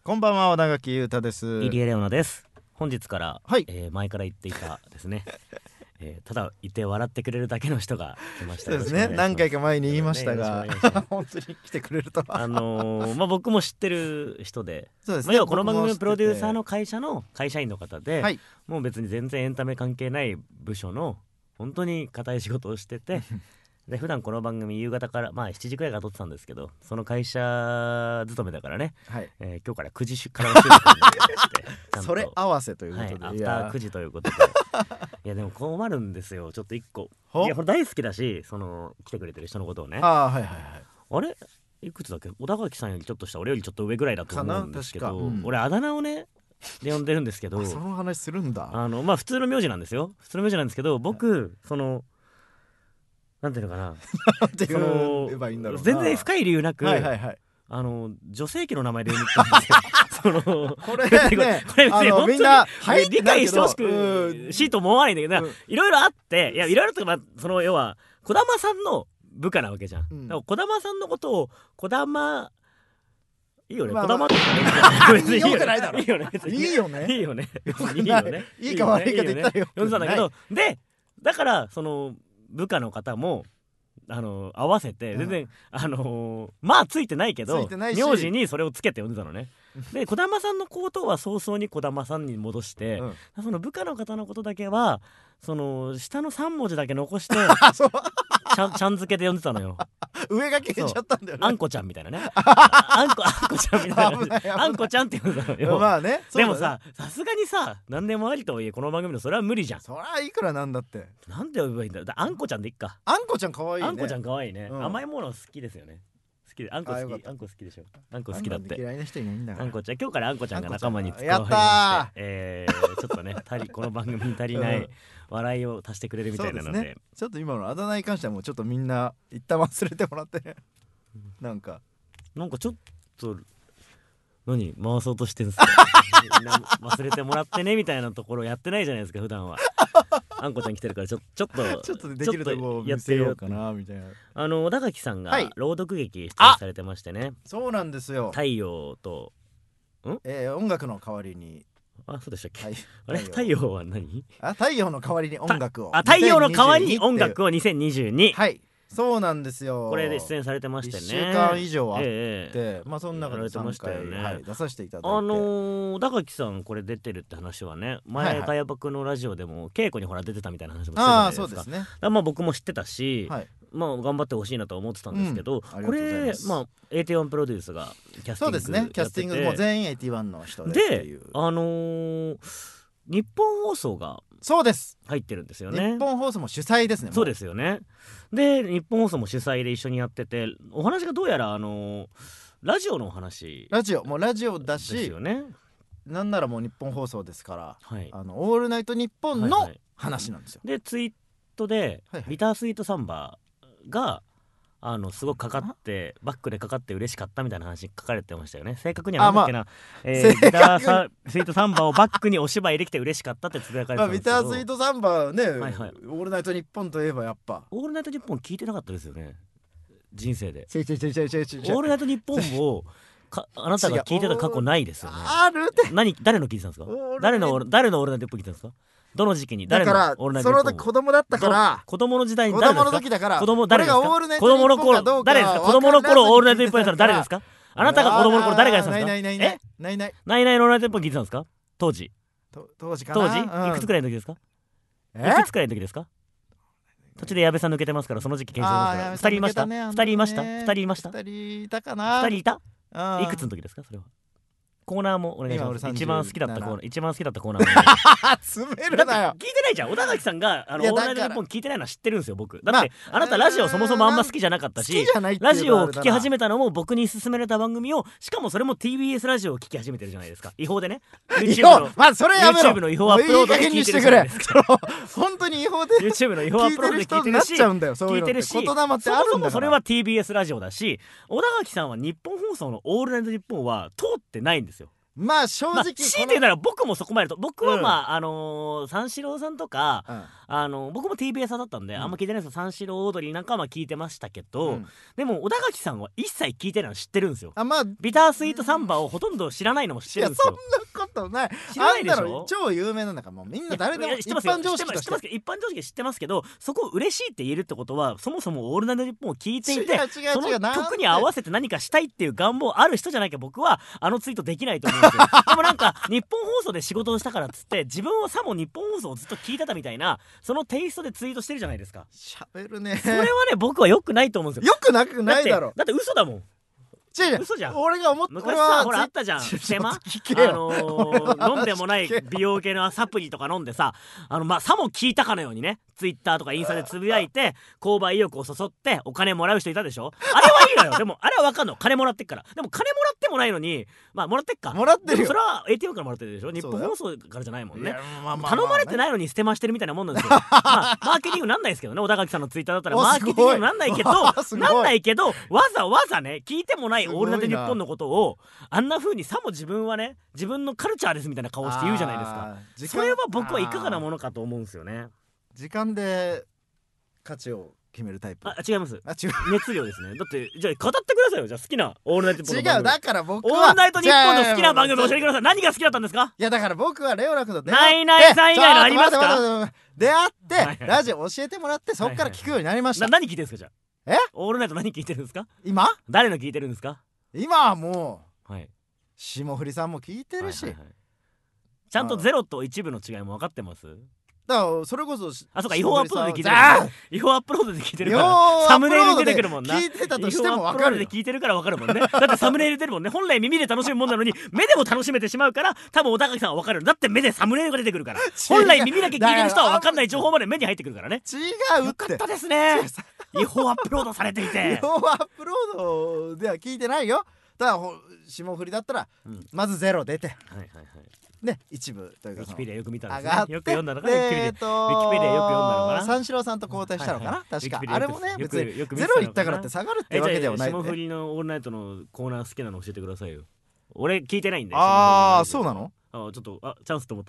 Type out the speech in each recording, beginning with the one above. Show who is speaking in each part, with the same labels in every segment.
Speaker 1: こんばんは、小田垣裕太です。
Speaker 2: 入江レオナです。本日から、
Speaker 1: はい
Speaker 2: 前から言っていたですね、ただいて笑ってくれるだけの人が来ました。
Speaker 1: そうですね、何回か前に言いましたが、本当に来てくれるとは
Speaker 2: 僕も知ってる人で、
Speaker 1: そうですね、
Speaker 2: 要はこの番組のプロデューサーの会社の会社員の方で、
Speaker 1: はい、
Speaker 2: もう別に全然エンタメ関係ない部署の本当に固い仕事をしててで普段この番組夕方から7時くらいから撮ってたんですけど、その会社勤めだからね、
Speaker 1: はい、
Speaker 2: 今日から9時からの収録になりまして
Speaker 1: それ合わせということで、
Speaker 2: アフター9時ということでいやでも困るんですよ、ちょっと1個。いやこれ大好きだし、来てくれてる人のことをね、
Speaker 1: はいはいはい、
Speaker 2: あれいくつだっけ、小田垣さんよりちょっと下、俺よりちょっと上ぐらいだと思うんですけど、俺あだ名をねで呼んでるんですけど
Speaker 1: その話するんだ。
Speaker 2: 普通の名字なんですよ、普通の名字なんですけど、僕なんていうのかな
Speaker 1: なんて言えばいいんだろうな、
Speaker 2: 全然深い理由なく、
Speaker 1: はいはいはい、
Speaker 2: 女性器の名前で呼んでたんですよ
Speaker 1: これねみんな
Speaker 2: 理解してほしくしいと思わないんだけど、いろいろあって、いろいろとか、要は児玉さんの部下なわけじゃん、だから児玉さんのことを児玉いいよね、児玉って
Speaker 1: 別によくないだろ、いいよねいいよね
Speaker 2: いいよねいいよね
Speaker 1: いいか悪いかで言ったらよ
Speaker 2: 呼んでたんだけど、でだから部下の方も合わせて全然、ついてないけど名字にそれをつけて呼んでたのねで児玉さんのことは早々に児玉さんに戻して、その部下の方のことだけは下の3文字だけ残してちゃん付けで呼んでたのよ
Speaker 1: 上が消えちゃったんだよね、
Speaker 2: あんこちゃんみたいなねあんこちゃんみたいなあんこちゃんって呼んでたのよ。
Speaker 1: まあね、
Speaker 2: でもさすがにさ、何でもありとはいえこの番組のそれは無理じゃん。
Speaker 1: そりゃいくらなんだって、
Speaker 2: なんで呼べばいいんだよ。あんこちゃんでいっか。
Speaker 1: あんこちゃんかわいいね。
Speaker 2: あんこちゃんかわいいね、甘いもの好きですよね。好きで、あんこ好き、あんこ好きでしょ。あんこ好きだって。
Speaker 1: 嫌いな人いないんだから。
Speaker 2: あんこちゃん、今日からあんこちゃんが仲間に
Speaker 1: やった
Speaker 2: ー、ちょっとねこの番組に足りない笑いを足してくれるみたいなので、
Speaker 1: ちょっと今のあだ名に関してはもうちょっとみんな一旦忘れてもらってねなんかちょっと何回そうとしてんすか忘れてもらってねみたいなところやってないじゃないですか普段はあんこちゃん来てるからちょっとできるとこ見せようかなみたいな。
Speaker 2: 小田垣さんが朗読劇出演されてましてね、
Speaker 1: そうなんですよ。
Speaker 2: 太陽と
Speaker 1: 音楽の代わりに、
Speaker 2: そうでしたっけ、あれ太陽は何、
Speaker 1: 太陽の代わりに音楽を、
Speaker 2: 太陽の代わりに音楽を2022、
Speaker 1: はいそうなんですよ。
Speaker 2: これで出演されてましてね、
Speaker 1: 1週間以上あって、その中で3回出させていただいて、
Speaker 2: 小田垣さんこれ出てるって話はね、前かやばくのラジオでも稽古にほら出てたみたいな話もしてたじゃないですか。
Speaker 1: そうですね。
Speaker 2: 僕も知ってたし、頑張ってほしいなとは思ってたんですけど、これAT1 プロデュースがキャスティングやってて、そうですね、
Speaker 1: キャスティングも全員 AT1 の人でっていう
Speaker 2: で、日本放送が
Speaker 1: そうです
Speaker 2: 入ってるんですよね。
Speaker 1: 日本放送も主催ですね。
Speaker 2: そうですよね。で日本放送も主催で一緒にやってて、お話がどうやらラジオのお話、ラジオだしですよね。
Speaker 1: なんならもう日本放送ですから、
Speaker 2: はい、
Speaker 1: オールナイトニッポンの話なんですよ。
Speaker 2: でツイートで、ビタースイートサンバがすごくバックでかかって嬉しかったみたいな話書かれてましたよね。正確には何だっけな、ビタースイートサンバをバックにお芝居できて嬉しかったってつぶやかれてたんですけど、
Speaker 1: ビタースイートサンバね、オールナイトニッポンといえばやっぱ
Speaker 2: オールナイトニッポン聞いてなかったですよね、人生で。オ
Speaker 1: ー
Speaker 2: ルナイトニッポンをあなたが聞いてた過去ないですよね。
Speaker 1: あるって。
Speaker 2: 誰の聞いてたんですか。誰のオールナイトニッポン聞いてたんですか。どの時期に誰のオールナイトニッポン。その時
Speaker 1: 子供だったから、
Speaker 2: 子供の時代に
Speaker 1: 子供の時だから、
Speaker 2: 子供誰ですか。
Speaker 1: 子供
Speaker 2: の頃誰ですか。子供の頃オールナイトニッポンやったら誰ですか。あなたが子供の頃誰がやってたんですか。
Speaker 1: ない
Speaker 2: のオールナイトニッポン聞いてたんですか。当時
Speaker 1: かな。
Speaker 2: いくつくらいの時ですか。いくつくらいの時ですか。途中で矢部さん抜けてますから、その時期検証ですから。2人いました。2人いました。2人いました。
Speaker 1: 2人いたかな。
Speaker 2: 2人いた。いくつの時ですかそれは。コーナーもお願いします。一番好きだったコーナー
Speaker 1: 詰めるなよ。
Speaker 2: 聞いてないじゃん。小田垣さんがオールナイトニッポン聞いてないのは知ってるんですよ僕。だってあなたラジオそもそもあんま好きじゃなかったし、ラジオを聞き始めたのも僕に勧められた番組を、しかもそれも TBS ラジオを聞き始めてるじゃないですか。違法でね。YouTube の違法アップロードで聞いてるじゃないですか。
Speaker 1: 本当に違法で
Speaker 2: YouTube の違法アップロードで聞いてるし、聞いてるし、そもそもそれは TBS ラジオだし、小田垣さんは日本放送のオールナイトニッポンは通ってないんですよ。
Speaker 3: まあ正直、
Speaker 2: 強いて言うなら僕もそこまでと、僕は三四郎さんとか、僕も TBS 派だったんで、あんま聞いてないですよ。三四郎オードリーなんかは聞いてましたけど、でも小田垣さんは一切聞いてないの知ってるんですよ。ビタースイートサンバをほとんど知らないのも知ってるんですよ。
Speaker 3: いやそんなことない。
Speaker 2: 知らないでしょ。
Speaker 3: 超有名なんだから、もうみんな誰でも一般常識として。
Speaker 2: 一般常識知ってますけど、そこ嬉しいって言えるってことは、そもそもオールナイトニッポンを聞いていて、その曲に合わせて何かしたいっていう願望ある人じゃなきゃ僕はツイートできないと思うんですよ。でもなんか日本放送で仕事をしたからっつって自分はさも日本放送をずっと聞いてたみたいな、そのテイストでツイートしてるじゃないですか。
Speaker 3: 喋るね。
Speaker 2: それはね、僕は良くないと思うんですよ。
Speaker 3: 良くなくないだろ。
Speaker 2: だって嘘だもん。嘘じゃん。
Speaker 3: 俺が思った
Speaker 2: 昔さ、ほらあったじゃん。飲んでもない美容系のサプリとか飲んでさ、さも聞いたかのようにね、ツイッターとかインスタでつぶやいて購買意欲をそそってお金もらう人いたでしょ。あれはいいのよ。でもあれは分かんの、金もらってっから。でも金もらってもないのに、もらってっか、
Speaker 3: もらってるよ。
Speaker 2: それは ATM からもらってるでしょ。日本放送からじゃないもんね。頼まれてないのに捨てましてるみたいなもんなんですよ。マーケティングなんないですけどね、小田垣さんのツイッターだったらマーケティングなんないけどわざわざね、聞いてもないオールナイトニッポンのことをあんな風にさも自分はね、自分のカルチャーですみたいな顔して言うじゃないですか。それは僕はいかがなものかと思うんですよね。
Speaker 3: 時間で価値を決めるタイプ。
Speaker 2: 違います。
Speaker 3: 違う。
Speaker 2: 熱量ですね。だってじゃあ語ってくださいよ。じゃあ好きなオールナイトニッポンの番組。
Speaker 3: 違う、だから僕は
Speaker 2: オールナイトニッポンの好きな番組教えてください。何が好きだったんですか。
Speaker 3: いやだから僕はレオナ君と出
Speaker 2: 会って、ナイナイさん以外のありますか。
Speaker 3: 出会ってラジオ教えてもらって、そっから聞くようになりました。
Speaker 2: 何聞いてるんですか。じゃあオールナイト何聞いてるんですか。
Speaker 3: 今
Speaker 2: 誰の聞いてるんですか。
Speaker 3: 今はもう
Speaker 2: はい、
Speaker 3: 霜降りさんも聞いてるし、
Speaker 2: ちゃんとゼロと一部の違いも分かってます。
Speaker 3: だからそれこそ
Speaker 2: そうか、違法アップロードで聞いてるから、違法アップロードで聞いてるからサムネイルに出てくるもんな。
Speaker 3: 聞いてたとしても分かるよ。
Speaker 2: 聞いてるから分かるもんね。だってサムネイル出るもんね。本来耳で楽しむもんなのに目でも楽しめてしまうから、多分小高さんは分かる。だって目でサムネイルが出てくるから。本来耳だけ聞いてる人は分かんない情報まで目に入ってくるからね。
Speaker 3: 違うって。
Speaker 2: よかったですね。違法アップロードされていて。
Speaker 3: 違法アップロードでは聞いてないよ。だから霜降りだったらまずゼロ出て、ね、一部というか
Speaker 2: ウィキペディアよく見たんです
Speaker 3: ね。
Speaker 2: よく読んだのかな。ウィキペディアよく読んだのかな。
Speaker 3: 三四郎さんと交代したのかな、確か。あれもね、別にゼロいったからって下がるってわけではない。
Speaker 2: 霜降りのオールナイトのコーナー好きなの教えてくださいよ。俺聞いてないんで。
Speaker 3: そうなの。
Speaker 2: ちょっとチャンスと思った。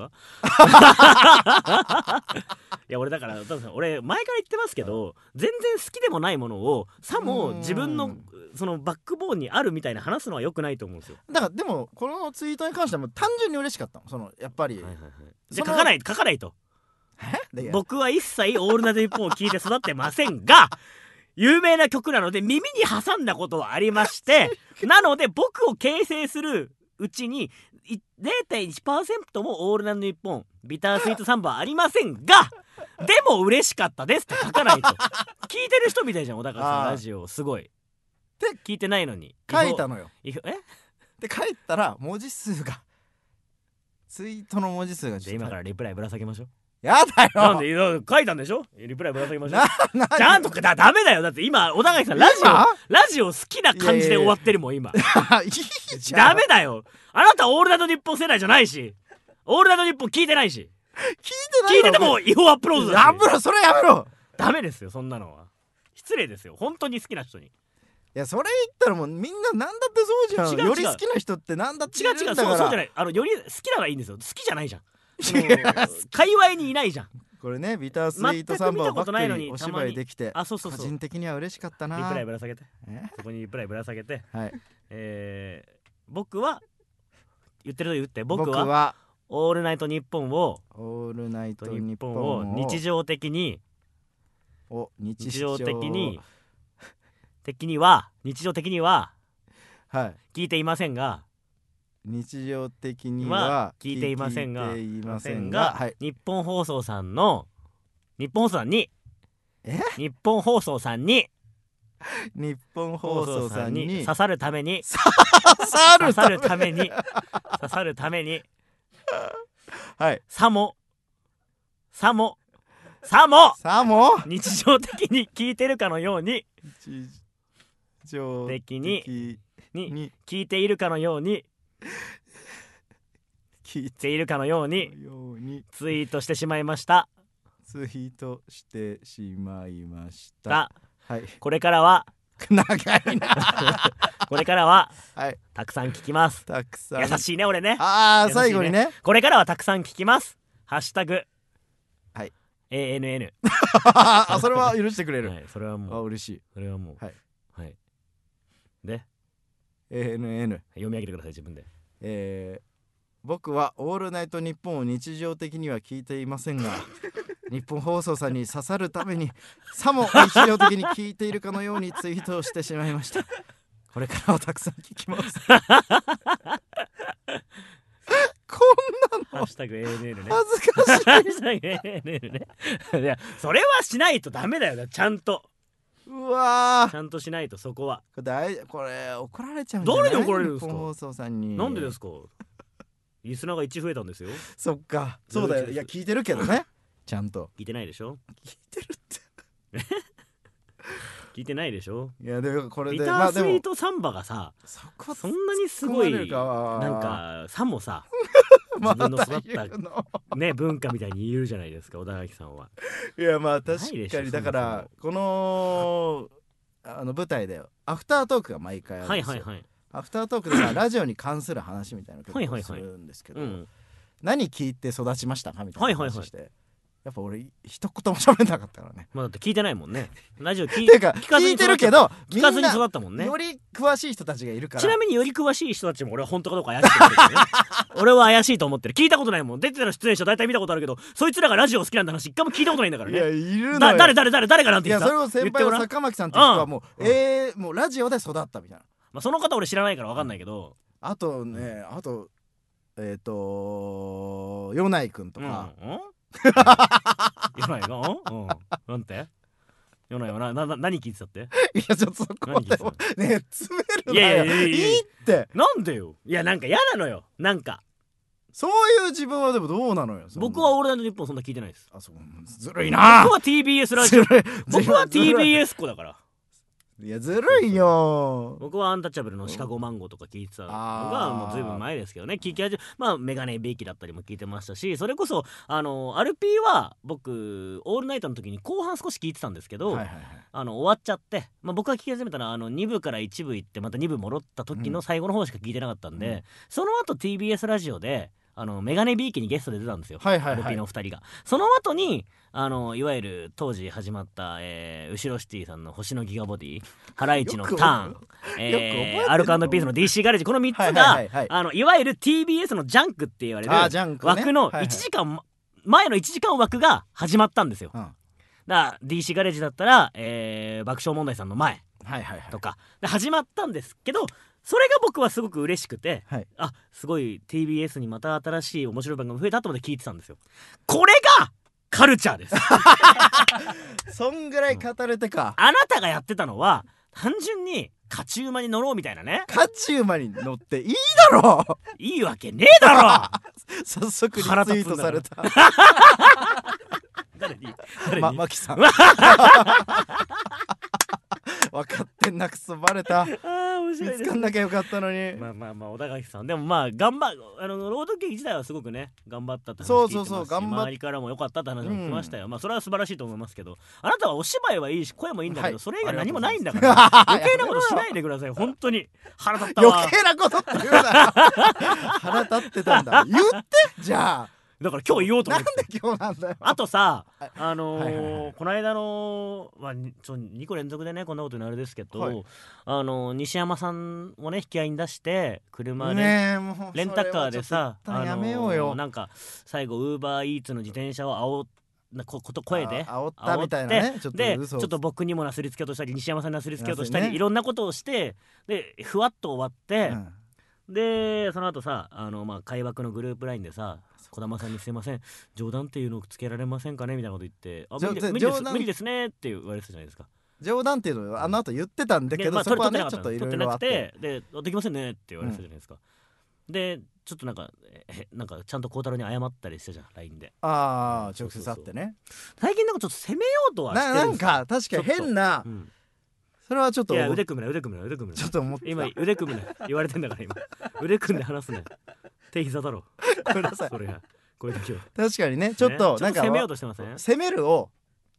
Speaker 2: いや俺だから俺前から言ってますけど、全然好きでもないものをさも自分のそのバックボーンにあるみたいな話すのは良くないと思うんですよ。
Speaker 3: だからでもこのツイートに関してはもう単純に嬉しかったの。そのやっぱり
Speaker 2: じゃあ書かないと。僕は一切オールナイトニッポンを聞いて育ってませんが、有名な曲なので耳に挟んだことはありましてなので僕を形成するうちに 0.1% もオールナイトニッポンビタースイートサンバはありませんが、でも嬉しかったですって書かないと。聞いてる人みたいじゃん小高さんラジオ。すごいって聞いてないのに
Speaker 3: 書いたのよ。
Speaker 2: で
Speaker 3: 書いたら文字数がツイートの文字数が
Speaker 2: 今からリプライぶら下げましょう。
Speaker 3: やだよ。
Speaker 2: なんで書いたんでしょ。リプライぶら下げましょう。ちゃんとダメだよ。だって今小高さんラジオ好きな感じで終わってるもん今。ダメだよ。あなたオールナイトニッポン世代じゃないし、オールナイトニッポン聞いてないし。聞いてても違法アップロードだし。
Speaker 3: それやめろ。
Speaker 2: ダメですよそんなのは。失礼ですよ本当に好きな人に。
Speaker 3: いやそれ言ったらもうみんななんだってそうじゃん。より好きな人ってなんだって言うんだから。
Speaker 2: そうじゃない。より好きならいいんですよ。好きじゃないじゃん。界隈にいないじゃん。
Speaker 3: これねビタースイートサンバをばっかりお芝居できて個人的には嬉しかったな。
Speaker 2: リプライぶら下げて。そこにリプライぶら下げて。
Speaker 3: はい。
Speaker 2: 僕は言ってると言って、僕はオールナイトニッポンを日常的に聞いていませんが、
Speaker 3: 日常的には
Speaker 2: 聞いていませんが、日本放送さんに刺さるために
Speaker 3: はい
Speaker 2: さも日常的に聞いてるかのように聞いているかのようにツイートしてしまいました。はい、これからは
Speaker 3: 長いな
Speaker 2: これからは、
Speaker 3: はい、
Speaker 2: たくさん聞きます。
Speaker 3: たくさん
Speaker 2: 優しいね俺ね。
Speaker 3: ああ、最後にね、
Speaker 2: これからはたくさん聞きます。ハッシュタグ、
Speaker 3: はい、
Speaker 2: ANN
Speaker 3: あ、それは許してくれる、
Speaker 2: はい、それはもう、
Speaker 3: あ、嬉しい、
Speaker 2: それはもう、
Speaker 3: はい、
Speaker 2: はい、で
Speaker 3: ANN
Speaker 2: 読み上げてください自分で。
Speaker 3: 僕はオールナイトニッポンを日常的には聞いていませんが日本放送さんに刺さるためにさも日常的に聞いているかのようにツイートをしてしまいました。これからはたくさん聞きますこんなの
Speaker 2: ハッシュタグ ANN ね、
Speaker 3: 恥ずかしい
Speaker 2: ハッシュタグ ANN ねいやそれはしないとダメだよ、ちゃんと
Speaker 3: うわ
Speaker 2: ちゃんとしないと。そこは
Speaker 3: これ怒られちゃうんじゃない？
Speaker 2: 誰に怒られるんですか？
Speaker 3: 日本放送さんに。
Speaker 2: なんでですか？リスナーが1増えたんですよ。
Speaker 3: そっか、そうだよ。いや聞いてるけどねちゃんと
Speaker 2: 聞いてないでしょ。
Speaker 3: 聞いてるって
Speaker 2: 聞いてないでしょ。
Speaker 3: いやでもこれで
Speaker 2: ビタースイートサンバがさ、そんなにすごいなんかさもさ自分の育ったね文化みたいに言うじゃないですか、小田垣さんは。
Speaker 3: いやまあ確かにだからこの舞台でアフタートークが毎回あるんですよ。アフタートークでラジオに関する話みたいなの結構するんですけど、何聞いて育ちましたかみたいな話して、やっぱ俺一言も喋んなかったからね。
Speaker 2: まあだって聞いてないもんね。ラジオ聞
Speaker 3: いてるけど
Speaker 2: 聞かずに育ったもんね。
Speaker 3: より詳しい人たちがいるから。
Speaker 2: ちなみにより詳しい人たちも俺は本当かどうか怪しいと思ってる、ね、俺は怪しいと思ってる。聞いたことないもん。出てた出演者大体見たことあるけど、そいつらがラジオ好きなんて話一回も聞いたことないんだからね。
Speaker 3: いやいるのよ。
Speaker 2: 誰がなんて言った？
Speaker 3: いやそれを先輩の坂巻さんって人はもうもうラジオで育ったみたいな。
Speaker 2: まあその方俺知らないから分かんないけど、
Speaker 3: あとね、あとヨナイくんとか、
Speaker 2: ヨナイがなんてヨナイは何聞いてたって？
Speaker 3: いやちょっとそこでもね詰めるなよ。いいって
Speaker 2: なんでよ。いやなんか嫌なのよ。なんか
Speaker 3: そういう自分はでもどうなのよ。
Speaker 2: 僕はオールナイトニッポンそんな聞いてないです。
Speaker 3: あ、そうずるいな。
Speaker 2: 僕は TBS ラジオ僕は TBS 子だから。
Speaker 3: いやずるいよ。
Speaker 2: 僕はアンタッチャブルのシカゴマンゴーとか聞いてたのがもうずいぶん前ですけどね。聞き始めまあメガネビーキだったりも聞いてましたし、それこそアルピーは僕オールナイトの時に後半少し聞いてたんですけど、終わっちゃって、まあ、僕が聞き始めたのは2部から1部行ってまた2部戻った時の最後の方しか聞いてなかったんで、その後 TBS ラジオでメガネビーキにゲストで出たんですよ、アルピーの2人が。その後にいわゆる当時始まった、後ろシティさんの星のギガボディ、ハライチのターン、アルコ&ピースの DC ガレージ、この3つがいわゆる TBS のジャンクって言われる枠の1時間前の1時間枠が始まったんですよ。だから DC ガレージだったら、爆笑問題さんの前とかで始まったんですけど、それが僕はすごく嬉しくて、あ、すごい TBS にまた新しい面白い番組増えたと思って聞いてたんですよ。これがカルチャーです
Speaker 3: そんぐらい語れてか、
Speaker 2: あなたがやってたのは単純に勝ち馬に乗ろうみたいなね。
Speaker 3: 勝ち馬に乗っていいだろう
Speaker 2: いいわけねえだろ
Speaker 3: 早速リツイートされた
Speaker 2: 誰に
Speaker 3: マキさん分かってんな、くそバレた。
Speaker 2: 面白いですね。
Speaker 3: 見つかんなきゃよかったのに。
Speaker 2: まあ小田垣さんでもまあ朗読劇自体はすごくね頑張ったって話聞いてますし、周りからも良かったって話も聞きましたよ。まあそれは素晴らしいと思いますけど、あなたはお芝居はいいし声もいいんだけど、それ以外何もないんだから余計なことしないでください。本当に腹立ったわ。
Speaker 3: 余計なことって言うな腹立ってたんだ。言ってじゃあ。
Speaker 2: だから今日言おうと思って。
Speaker 3: なんで今日なんだよ。
Speaker 2: あとさ、この間の2個連続でねこんなことになるですけど、西山さんをね引き合いに出して車でレンタカーでさ、なんか最後ウーバーイーツの自転車を声で
Speaker 3: 煽ったみたいなね。
Speaker 2: ちょっと僕にもなすりつけようとしたり西山さんになすりつけようとしたりいろんなことをしてでふわっと終わって、でその後さ会話のグループラインでさ、児玉さんにすいません冗談っていうのをつけられませんかねみたいなこと言って、無理ですねって言われてたじゃないですか。
Speaker 3: 冗談っていうのをあの後言ってたんだけど、そこはねちょっといろいろあって
Speaker 2: できませんねって言われてたじゃないですか。でちょっとなんかちゃんと孝太郎に謝ったりしたじゃん LINE で。
Speaker 3: 直接会ってね。
Speaker 2: 最近なんかちょっと攻めようとはしてるんですよ。
Speaker 3: なんか確かに変な、それはちょっと
Speaker 2: いや腕組むな
Speaker 3: ちょっと思って
Speaker 2: 今腕組むな言われてんだから今腕組んで話すな手膝だろ
Speaker 3: ごめんなさい。
Speaker 2: それやこれだけは
Speaker 3: 確かにねちょっとなんか
Speaker 2: 攻めようとしてません？
Speaker 3: 攻めるを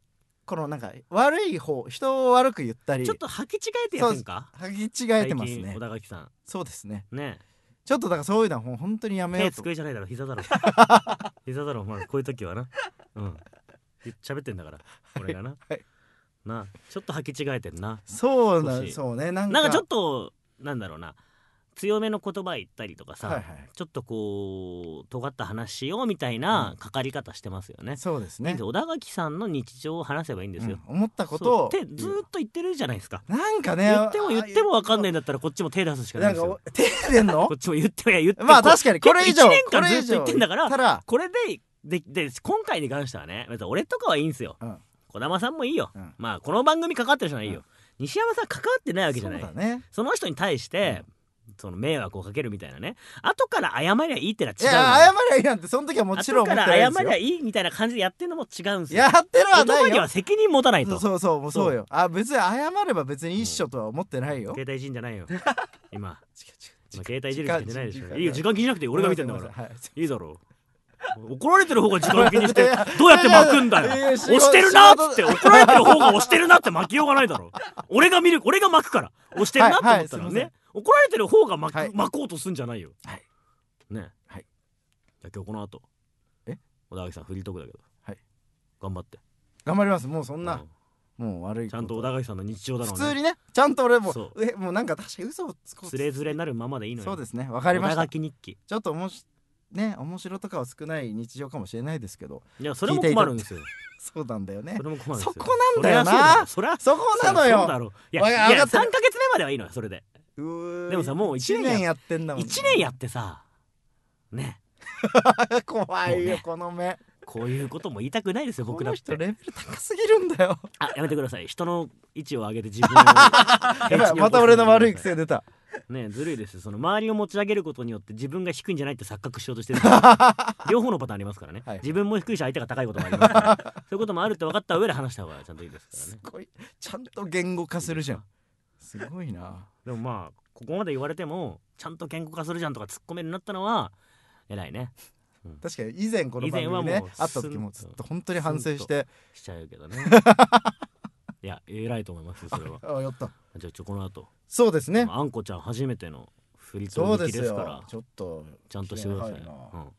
Speaker 3: このなんか悪い方、人を悪く言ったり
Speaker 2: ちょっと履き違えてやってんか。
Speaker 3: 履き違えてますね
Speaker 2: 小田垣さん。
Speaker 3: そうですね。
Speaker 2: ね、
Speaker 3: ちょっとだからそういうのは本当にやめようと。
Speaker 2: 手机じゃないだろ、膝だろ膝だろ、まあこういう時はな、喋ってんだから俺がな、はい、なちょっと履き違えてんな。
Speaker 3: そうね、なんか
Speaker 2: ちょっとなんだろうな、強めの言葉言ったりとかさ、ちょっとこう尖った話しようみたいなかかり方してますよね。
Speaker 3: そうですね。
Speaker 2: 小田垣さんの日常を話せばいいんですよ、
Speaker 3: 思ったことを
Speaker 2: ってずーっと言ってるじゃないですか。
Speaker 3: なんかね、
Speaker 2: 言っても分かんないんだったらこっちも手出すしかないですよ。
Speaker 3: 手出んの
Speaker 2: こっちも言って
Speaker 3: まあ確かにこれ以上
Speaker 2: 1年間ずっと言ってんだからこれで今回に関してはね、俺とかはいいんすよ、児玉さんもいいよ、まあこの番組関わってる人はいいよ、西山さん関わってないわけじゃない。そうだね。その人に対して、その迷惑をかけるみたいなね、後から謝りゃいいってのは違う。い
Speaker 3: や謝りゃいいなんてその時はもちろん思ってないですよ。
Speaker 2: 後から謝りゃいいみたいな感じでやってるのも違うんですよ。
Speaker 3: やってるはないよ。
Speaker 2: 言葉には責任持たないと。
Speaker 3: そうよ。別に謝れば別に一緒とは思ってないよ。
Speaker 2: 携帯いじんじゃないよ今携帯いじる時間じゃないでしょ。いいよ、時間気にしなくて俺が見てんだから、いいだろう。怒られてる方が時間気にしてどうやって巻くんだよ。押してるなっつって怒られてる方が押してるなって巻きようがないだろ。俺が巻くから押してるなって思ったらね、怒られてる方が巻こうとすんじゃないよ。ね。じゃあ今日この後小田垣さんフリートークだけど頑張って。
Speaker 3: 頑張ります。もうそんなもう悪い
Speaker 2: ちゃんと小田垣さんの日常だろうね。
Speaker 3: 普通にね、ちゃんと俺ももうなんか確かに嘘をつこう。
Speaker 2: つれづれなるままでいいのよ。
Speaker 3: そうですね、わかりました。
Speaker 2: 小田垣日記
Speaker 3: ちょっと面白とかは少ない日常かもしれないですけど、
Speaker 2: いやそれも困るんですよ。
Speaker 3: そうなんだよね。
Speaker 2: それも困るんですよ。
Speaker 3: そこなんだよな。そこなのよ。
Speaker 2: いや3ヶ月目まではいいのよそれで。でもさ、もう1年やってんだもん。1年やってさね
Speaker 3: 怖いよこの目。
Speaker 2: こういうことも言いたくないですよ僕だって。
Speaker 3: この人レベル高すぎるんだよ。
Speaker 2: やめてください。人の位置を上げて自分を
Speaker 3: また俺の悪い癖出た
Speaker 2: ね。ずるいですよ。その周りを持ち上げることによって自分が低いんじゃないって錯覚しようとしてる両方のパターンありますからね、自分も低いし相手が高いこともありますからそういうこともあるって分かった上で話した方がちゃんといいですからね。
Speaker 3: すごいちゃんと言語化するじゃん。すごいな。
Speaker 2: でもまあここまで言われてもちゃんと言語化するじゃんとか突っ込めるようになったのは偉いね。
Speaker 3: 確かに以前この番組ね会った時もずっと本当に反省して
Speaker 2: しちゃうけどねいや偉いと思いますそれは。
Speaker 3: やった。
Speaker 2: じゃあこの後
Speaker 3: そうですね、
Speaker 2: あんこちゃん初めてのフリートークですから
Speaker 3: ちょっと
Speaker 2: ちゃんとしてくださいよ。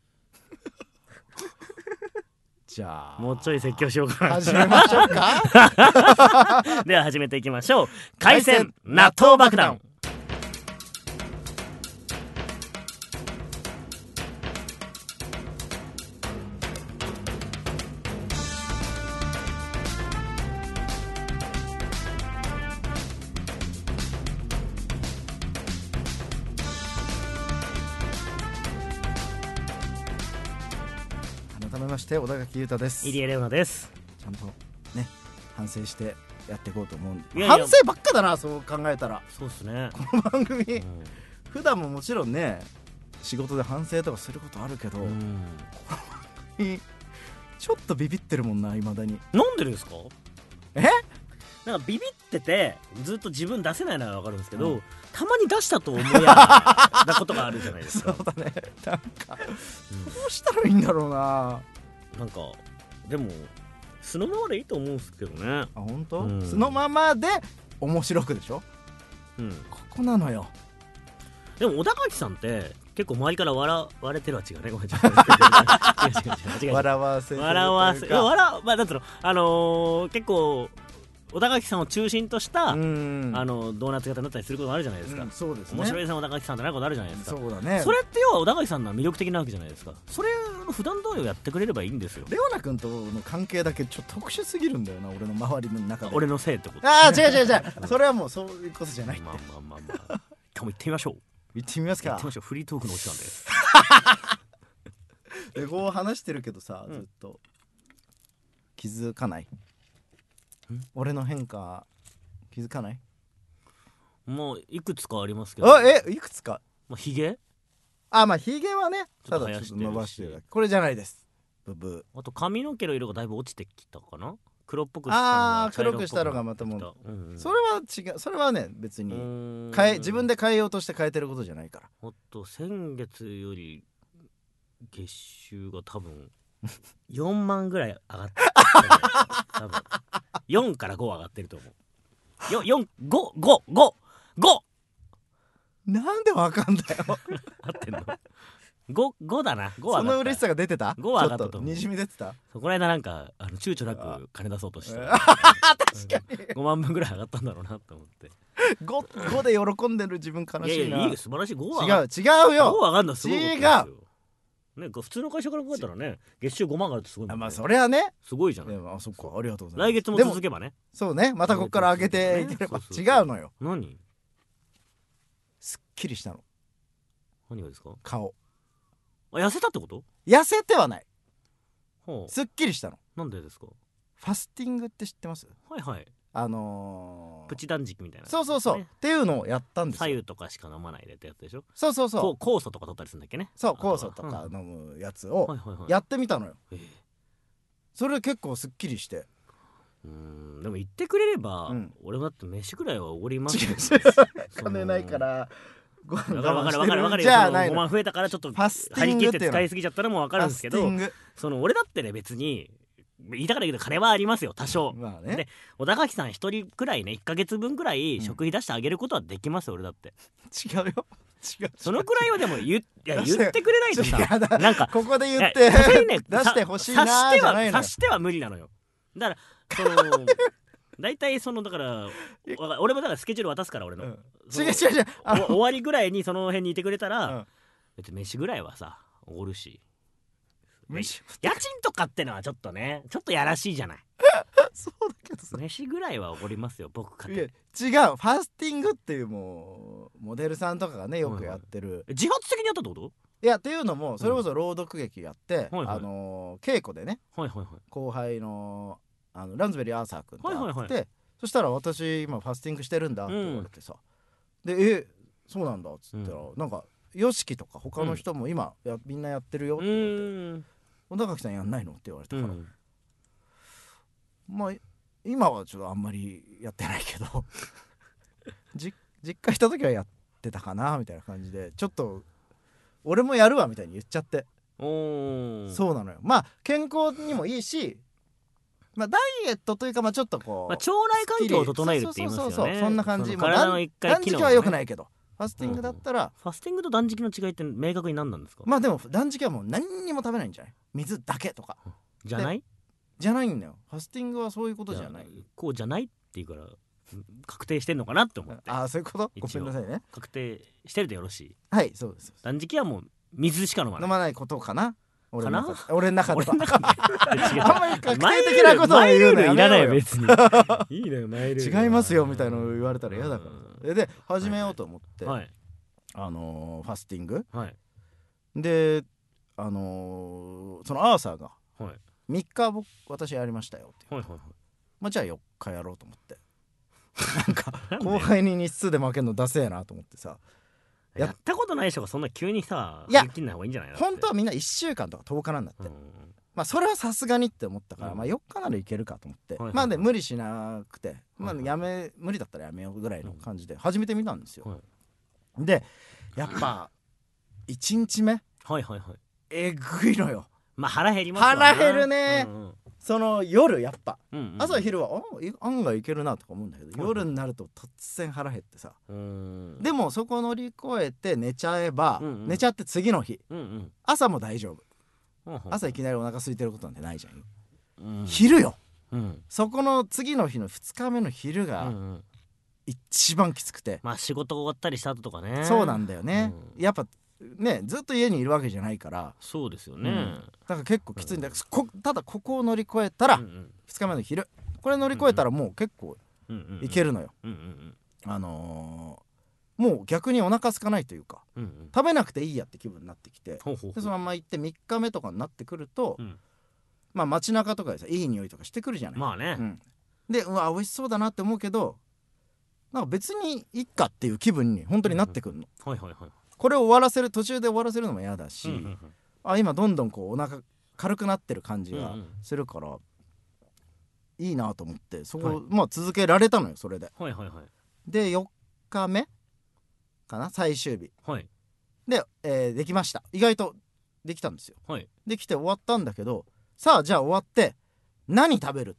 Speaker 3: じゃあ
Speaker 2: もうちょい説教しようかな。
Speaker 3: 始めましょうか
Speaker 2: では始めていきましょう。海鮮納豆爆弾。
Speaker 3: 改めまして小田垣裕太です。
Speaker 2: 入江レオナです。
Speaker 3: ちゃんとね反省してやっていこうと思うんで。反省ばっかだなそう考えたら。
Speaker 2: そうですね。
Speaker 3: この番組、普段ももちろんね仕事で反省とかすることあるけど、この番組ちょっとビビってるもんな未だに。
Speaker 2: なんでですか？なんかビビっててずっと自分出せないのは分かるんですけど、たまに出したと思いやなことがあるじゃないですか。
Speaker 3: そうだね。なんか、どうしたらいいんだろうな。
Speaker 2: なんかでも素のままでいいと思うんですけどね。
Speaker 3: 本当？素のままで面白くでしょ。ここなのよ。で
Speaker 2: も小田垣さんって結構周りから笑われてるは違うね。ごめん
Speaker 3: 笑わせ
Speaker 2: まあなんつうの結構小田垣さんを中心としたドーナツ型になったりすることもあるじゃないですか。
Speaker 3: そうですね。
Speaker 2: 面白いですね小田垣さんってなることあるじゃないですか。
Speaker 3: そうだね。
Speaker 2: それって要は小田垣さんの魅力的なわけじゃないですか。それの普段通りをやってくれればいいんですよ。
Speaker 3: レオナ君との関係だけちょっと特殊すぎるんだよな俺の周りの中で。
Speaker 2: 俺のせいってこと？
Speaker 3: 違うそれはもうそういうことじゃないって。
Speaker 2: まあ今日も行ってみましょう。
Speaker 3: 行ってみますか。
Speaker 2: 行ってみましょう。フリートークのお時間
Speaker 3: でこう話してるけどさずっと気づかない？俺の変化気づかない？
Speaker 2: もういくつかありますけど。
Speaker 3: いくつか？
Speaker 2: ヒゲ？
Speaker 3: まあヒゲはねただちょっと伸ばしてるだけ。これじゃないです。ブブ
Speaker 2: あと髪の毛の色がだいぶ落ちてきたかな。黒っぽくしたの
Speaker 3: 黒くしたのがまたもう、それは違う。それはね別に自分で変えようとして変えてることじゃないから。
Speaker 2: 先月より月収が多分4万ぐらい上がった多分 4から5上がってると思う。45555
Speaker 3: なんでわかんだよ
Speaker 2: 合ってんの5だな。5は
Speaker 3: その嬉しさが出てた。
Speaker 2: 5は上がったと思う。
Speaker 3: にじみ出てた。
Speaker 2: この間なんか躊躇なく金出そうとして
Speaker 3: 確かに
Speaker 2: 5万分ぐらい上がったんだろうなと思って。
Speaker 3: 5で喜んでる自分悲しいな。
Speaker 2: いやいや、いい素晴らしい。5は
Speaker 3: 違うよ。
Speaker 2: 5上がんのすごいことです
Speaker 3: よ。
Speaker 2: ね、普通の会社から考えたらね、月収5万上がるってすごいもんね。
Speaker 3: まあそれはね、
Speaker 2: すごいじゃん。
Speaker 3: あ、そっか、ありがとうございます。
Speaker 2: 来月も続けばね。
Speaker 3: そうね、またここから上げていければ。違うのよ。
Speaker 2: 何？
Speaker 3: すっきりしたの。
Speaker 2: 何がですか？
Speaker 3: 顔。
Speaker 2: 痩せたってこと？
Speaker 3: 痩せてはない。
Speaker 2: はあ、
Speaker 3: すっきりしたの。
Speaker 2: なんでですか？
Speaker 3: ファスティングって知ってます？
Speaker 2: はいはい。プチ断食みたいな、ね、
Speaker 3: そう、っていうのをやったんですよ。
Speaker 2: 左右とかしか飲まないでってやつでしょ。
Speaker 3: そう
Speaker 2: 酵素とか取ったりするんだっけね。
Speaker 3: そう、酵素とか飲むやつをやってみたのよ。それで結構すっきりして。
Speaker 2: でも言ってくれれば、俺もだって飯ぐらいはおごりますよ。
Speaker 3: 金ないから
Speaker 2: わかる。じゃあ5万増えたからちょっと張り切って使いすぎちゃったらもうわかるんですけど、俺だってね、別に言いたから言うけど金はありますよ、多少。
Speaker 3: まあね、
Speaker 2: で小高木さん一人くらいね、1ヶ月分くらい食費出してあげることはできますよ、俺だって。
Speaker 3: 違うよ。
Speaker 2: そのくらいはでも言ってくれないとさ、なんか
Speaker 3: ここで言って出してほしいなじゃないのよ。
Speaker 2: 察しては無理なのよ。だから大体だから俺もだからスケジュール渡すから、俺の、違う終わりぐらいにその辺にいてくれたら、別に飯ぐらいはさおごるし。家賃とかってのはちょっとやらしいじゃない。
Speaker 3: そうだけどさ、
Speaker 2: 飯ぐらいはおごりますよ、僕かて。
Speaker 3: 違う、ファスティングっていう、もうモデルさんとかがねよくやってる、
Speaker 2: 自発的にやったってこと？
Speaker 3: いや、っていうのもそれこそ朗読劇やって、稽古でね、後輩のランズベリーアーサー君と会って、そしたら私今ファスティングしてるんだって言われてさ、でそうなんだっつったら、なんかYOSHIKIとか他の人も今みんなやってるよって言われて、小高木さんやんないのって言われたから、まあ今はちょっとあんまりやってないけど実家行った時はやってたかなみたいな感じで、ちょっと俺もやるわみたいに言っちゃって。そうなのよ。まあ健康にもいいし、まあダイエットというか、まあちょっとこう、
Speaker 2: 腸内環境を整えるって言いますよね。
Speaker 3: そんな感じ。
Speaker 2: 体の一回
Speaker 3: 断食は良くないけど、ファスティングだったら、
Speaker 2: ファスティングと断食の違いって明確に何なんですか？
Speaker 3: まあでも断食はもう何にも食べないんじゃない？水だけとか
Speaker 2: じゃない？
Speaker 3: じゃないんだよ。ファスティングはそういうことじゃない。
Speaker 2: こうじゃないっていうから確定してんのかなって思って。
Speaker 3: ああ、そういうこと？ごめんなさいね。
Speaker 2: 確定してるでよろしい？
Speaker 3: はい、そうです。
Speaker 2: 断食はもう水しか飲まない。
Speaker 3: 飲まないことかな。俺の中で。
Speaker 2: あんま
Speaker 3: り確定的なことを言うの
Speaker 2: いらないよ別に。いいのよマイルール。
Speaker 3: 違いますよみたいなの言われたら嫌だから。で始めようと思って、ファスティング。でそのアーサーが3日私やりましたよって。まあじゃあ4日やろうと思って。なんか後輩に日数で負けるのダセえなと思ってさ。
Speaker 2: やったことない人がそんな急にさ、やりきんない方がいいんじゃないの？
Speaker 3: 本当はみんな1週間とか10日なんだって。まあそれはさすがにって思ったから、まあ4日ならいけるかと思って、まあね無理しなくて、まあ無理だったらやめようぐらいの感じで始めてみたんですよ。でやっぱ1日目えぐいのよ。
Speaker 2: まあ腹減りますわな。
Speaker 3: 腹減るね。その夜やっぱ朝昼は案外いけるなとか思うんだけど、夜になると突然腹減ってさ、でもそこを乗り越えて寝ちゃえば、寝ちゃって次の日朝も大丈夫。朝いきなりお腹空いてることなんてないじゃん。昼よ、そこの次の日の2日目の昼が一番きつくて、
Speaker 2: まあ仕事終わったりした後とかね。
Speaker 3: そうなんだよね。やっぱね、ずっと家にいるわけじゃないから。そう
Speaker 2: ですよね、
Speaker 3: だから結構きついんだけど、ただここを乗り越えたら、2日目の昼これ乗り越えたらもう結構いけるのよ。もう逆にお腹空かないというか、食べなくていいやって気分になってきて、でそのまま行って3日目とかになってくると、まあ街中とかでさいい匂いとかしてくるじゃない。
Speaker 2: まあね、
Speaker 3: でうわ美味しそうだなって思うけど、なんか別にいっかっていう気分に本当になってくるの。これを終わらせる、途中で終わらせるのも嫌だし、今どんどんこうお腹軽くなってる感じがするから、いいなと思ってそこ、まあ続けられたのよ。それで、で4日目かな、最終日、で、できました。意外とできたんですよ。できて終わったんだけど、さあじゃあ終わって何食べるってなって、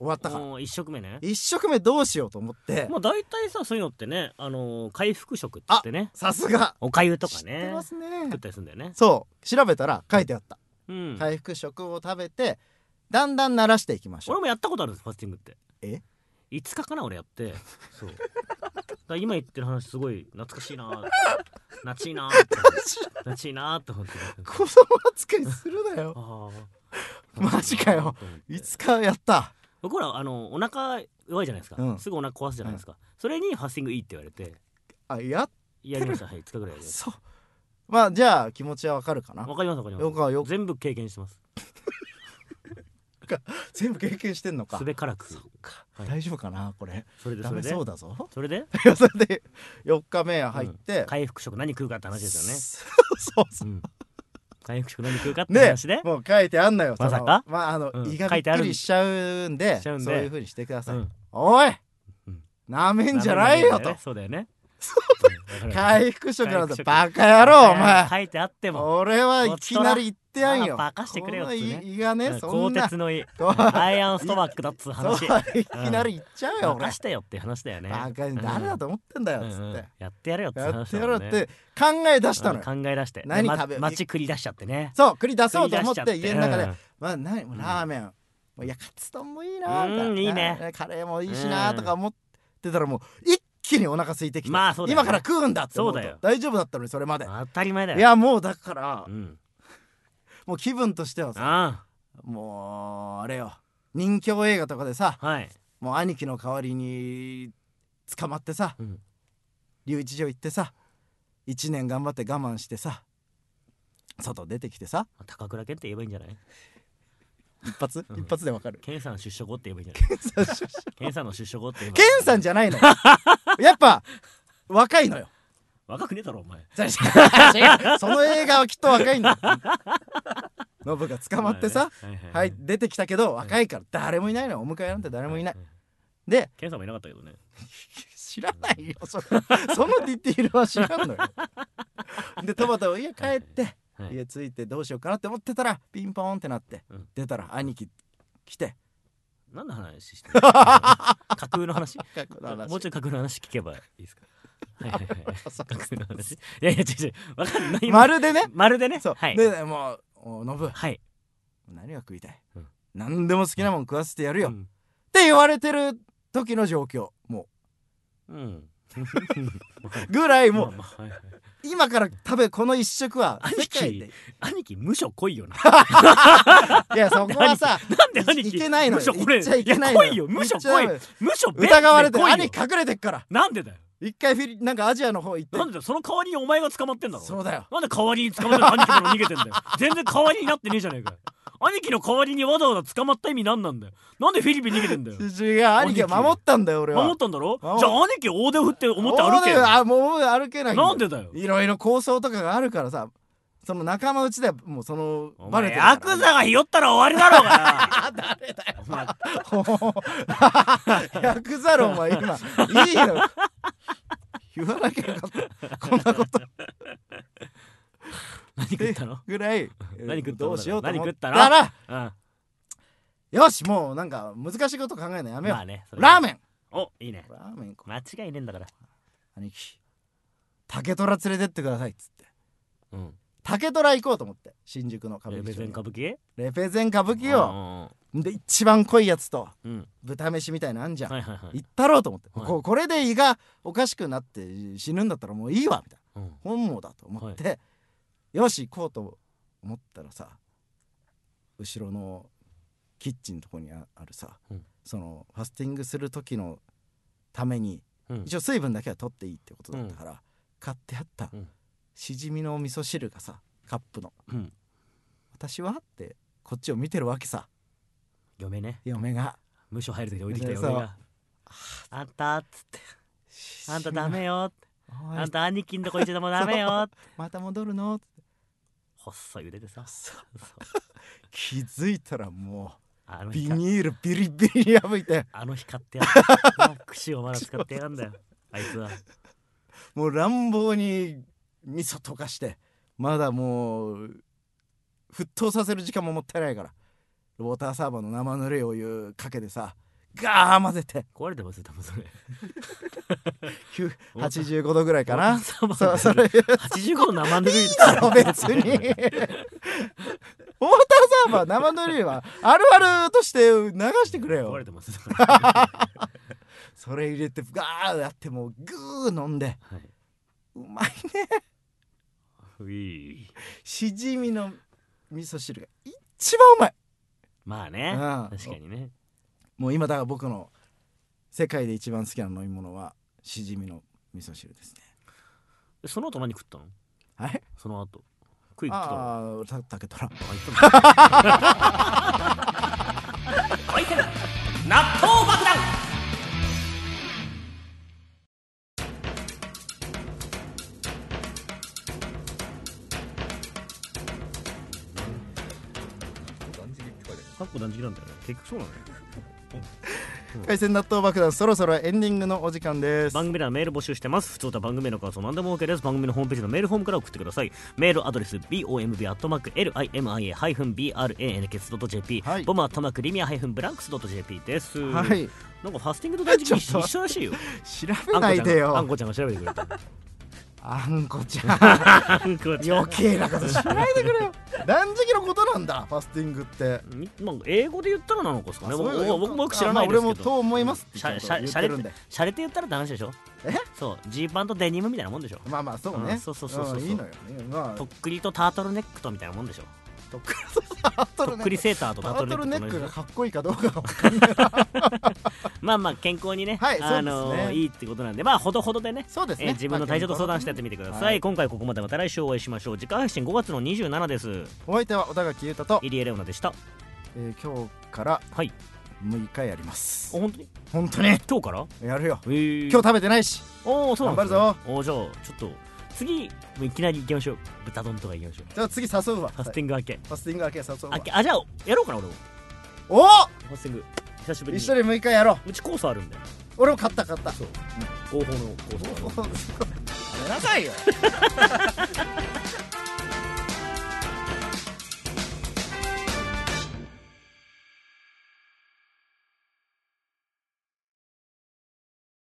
Speaker 3: 終わったから。
Speaker 2: 1食目ね。
Speaker 3: 1食目どうしようと思って、
Speaker 2: まあ大体さそういうのってね、回復食って言ってね、
Speaker 3: さすが
Speaker 2: おかゆとか
Speaker 3: 知って
Speaker 2: ね
Speaker 3: ますね。
Speaker 2: 作ったりするんだよね。
Speaker 3: そう調べたら書いてあった、
Speaker 2: うん、
Speaker 3: 回復食を食べてだんだん慣らしていきましょう。
Speaker 2: 俺もやったことあるんです、ファスティングって。
Speaker 3: 5
Speaker 2: 日かな俺やって。そうだ今言ってる話すごい懐かしいななちいななちいなって思って
Speaker 3: 子供扱いするなよマジかよ。5日やった。
Speaker 2: 僕らお腹弱いじゃないですか、すぐお腹壊すじゃないですか、それにファスティングいいって言われてやりました。はい、5日ぐらいで。
Speaker 3: そうまあじゃあ気持ちはわかるかな。
Speaker 2: わかりますわかります。全部経験してます。
Speaker 3: 全部経験してんのか。
Speaker 2: すべからく。
Speaker 3: 大丈夫かなこれ。それでダメそうだぞ。
Speaker 2: それで
Speaker 3: 4日目入って
Speaker 2: 回復食何食うかって話ですよね。
Speaker 3: そうそう。
Speaker 2: 回復食何食うかって話で
Speaker 3: もう書いてあんのよ。
Speaker 2: まさか
Speaker 3: 胃がびっくりしちゃうんでそういう風にしてください。おいなめんじゃないよと。
Speaker 2: そうだよね。
Speaker 3: 回復食なんだバカ野郎お前。
Speaker 2: 書いてあっても
Speaker 3: 俺はいきなり言ってやんよ。
Speaker 2: バカしてくれよってね。
Speaker 3: 胃がね
Speaker 2: そんな鋼鉄の胃アイアンストマックだっつう話。
Speaker 3: いきなり言っちゃうよ。
Speaker 2: バカしてよって話だよね。
Speaker 3: バカに誰だと思ってんだよっつって
Speaker 2: やってやれよって話だよね。
Speaker 3: やってやろうって考え出したのよ。
Speaker 2: 考え出して
Speaker 3: 何食べ
Speaker 2: 街繰り出しちゃってね。
Speaker 3: そう繰り出そうと思って家の中でまあ何ラーメンいやカツ丼もいいなみたいなカレーもいいしなとか思ってたらもう一気にお腹空いてきて今から食うんだって思うと大丈夫だったのにそれまで
Speaker 2: 当たり前だよ。
Speaker 3: いやもうだからもう気分としてはさもうあれよ人気映画とかでさもう兄貴の代わりに捕まってさ留置所行ってさ1年頑張って我慢してさ外出てきてさ
Speaker 2: 高倉健って言えばいいんじゃない？
Speaker 3: 一発でわかる。
Speaker 2: ケンさん出所後って言えばいいんじゃない？ケンさんの出所後って言えば。
Speaker 3: ケンさんじゃないのやっぱ若いのよ。
Speaker 2: 若くねえだろお前。
Speaker 3: その映画はきっと若いんだ。ノブが捕まってさはい出てきたけど若いから誰もいないの。お迎えなんて誰もいないで
Speaker 2: ケンさんもいなかったけどね。
Speaker 3: 知らないよそのディティールは知らんのよ。でトマトを家帰って家着いてどうしようかなって思ってたらピンポーンってなって出たら兄貴来て
Speaker 2: 何の話してる架空の話もうちょい架空の話聞けばいいですか？架空の話いやいや違う分かんない。まるでね
Speaker 3: そうでもうノブ何が食いたい何でも好きなもん食わせてやるよって言われてる時の状況もうぐらいもう今から食べこの一食は
Speaker 2: 兄貴無所来いよな。
Speaker 3: いやそこはさ
Speaker 2: なんで兄貴
Speaker 3: いけないのよ。
Speaker 2: いっちゃいけないのよ。来いよ無所来い。無所
Speaker 3: 疑われて兄貴隠れてっから。
Speaker 2: なんでだよ。
Speaker 3: 一回なんかアジアの方行って
Speaker 2: なんでだよ。その代わりにお前が捕まってんだろ。
Speaker 3: そうだよ。
Speaker 2: なんで代わりに捕まって兄貴から逃げてんだよ。全然代わりになってねえじゃねえかよ。兄貴の代わりにわざわざ捕まった意味何なんだよ。なんでフィリピン逃げてんだよ。
Speaker 3: 違う兄貴は守ったんだよ俺は。
Speaker 2: 守ったんだろ。じゃあ兄貴大手振って思って歩けよ。
Speaker 3: もう歩けない。
Speaker 2: なんでだよ。
Speaker 3: いろいろ構想とかがあるからさその仲間内でもうその
Speaker 2: バレてるから。ヤクザがひよったら終わりだろうが。
Speaker 3: 誰だよ。ヤクザろお前今いいよ。言わなきゃよかったこんなこと。
Speaker 2: 何食ったの
Speaker 3: ぐらいどうしようと思ったらよしもうなんか難しいこと考えるのやめよう。ラーメン。
Speaker 2: おいいね。
Speaker 3: ラーメン
Speaker 2: 間違いねえんだから。
Speaker 3: 兄貴竹虎連れてってくださいっつって竹虎行こうと思って新宿の歌舞伎
Speaker 2: レペゼン歌舞伎
Speaker 3: レペゼン歌舞伎よ。で一番濃いやつと豚飯みたいなのあんじゃん行ったろうと思ってこれで胃がおかしくなって死ぬんだったらもういいわみたいな本望だと思ってよし行こうと思ったらさ後ろのキッチンのとこにあるさそのファスティングする時のために一応水分だけは取っていいってことだったから買ってあったしじみの味噌汁がさカップの私はってこっちを見てるわけさ。嫁が
Speaker 2: 無所入る時置いてきた嫁があんたっつってあんたダメよあんた兄貴んとこ一度もダメよ
Speaker 3: また戻るのって
Speaker 2: 細い腕でさ
Speaker 3: 気づいたらもうビニールビリビリに破いて
Speaker 2: あの日買ってやった串をまだ使ってやがんだよあいつは。
Speaker 3: もう乱暴に味噌溶かしてまだもう沸騰させる時間ももったいないからウォーターサーバーの生ぬるいお湯かけてさガー混ぜて
Speaker 2: 壊れてますよ多分それ
Speaker 3: 85度ぐらいかな。
Speaker 2: それ85度生ぬるい
Speaker 3: 別にウォーターサーバー生ぬるいはあるあるとして流してくれよ。
Speaker 2: 壊れてます
Speaker 3: それ入れてガーやってもうグー飲んで、はい、うまいね。しじみの味噌汁が一番うまい。
Speaker 2: まあね、確かにね。
Speaker 3: もう今だから僕の世界で一番好きな飲み物はしじみの味噌汁ですね。
Speaker 2: その後何食ったの？
Speaker 3: はい、
Speaker 2: その後食ったの？
Speaker 3: 竹虎。
Speaker 2: 納豆爆弾。かっこ断食なんだよね。結局そうなのよ。
Speaker 3: 海鮮納豆爆弾、そろそろエンディングのお時間です。
Speaker 2: 番組ではメール募集してます。普通と番組の感想何でも OK です。番組のホームページのメールフォームから送ってください。メールアドレス bomb@limia-brankets.jp、はい、bomb@limia-branks.jp です。
Speaker 3: はい。
Speaker 2: なんかファスティングと断食一緒らしいよ。
Speaker 3: 調べないでよ。
Speaker 2: あんこちゃんが調べてくれた。
Speaker 3: あんこちゃん余計なことしないでくれよ。断食のことなんだファスティングって。
Speaker 2: まあ、英語で言ったらなのかですかね。僕もよく知らないですけど、
Speaker 3: 俺もと思いますって言ってるんで。
Speaker 2: シャレて言ったらって話でしょ。そうジーパンとデニムみたいなもんでしょ。
Speaker 3: まあまあそうね、
Speaker 2: そう
Speaker 3: いいのよ。
Speaker 2: とっくりとタートルネックとみたいなもんでしょ。とっくりセーターとタートルネック
Speaker 3: がかっこいいかどうかが分かんない
Speaker 2: まあまあ健康にね、いいってことなんで、まあほどほどでね、自分の体調と相談してやってみてください。今回ここまで、また来週お会いしましょう。次回配信5月の27です。
Speaker 3: お相手は小田垣裕太と
Speaker 2: 入江レオナでした。
Speaker 3: 今日から6日やります。
Speaker 2: 本当に
Speaker 3: 本当に
Speaker 2: 今日から
Speaker 3: やるよ。今日食べてないし。
Speaker 2: おお、そうなんですね。
Speaker 3: 頑張るぞ。
Speaker 2: じゃあちょっと次もういきなり行きましょう。豚丼とか行きましょう。
Speaker 3: じゃあ次誘うわ。
Speaker 2: ファスティング明け。
Speaker 3: ファスティング明け誘うわ。
Speaker 2: じゃあやろうかな俺も。
Speaker 3: お
Speaker 2: ファスティング久しぶりに
Speaker 3: 一緒に6日やろ
Speaker 2: う。うちコースあるんだよ。
Speaker 3: 俺も買った。そう
Speaker 2: 合法のコース。
Speaker 3: やめなさいよ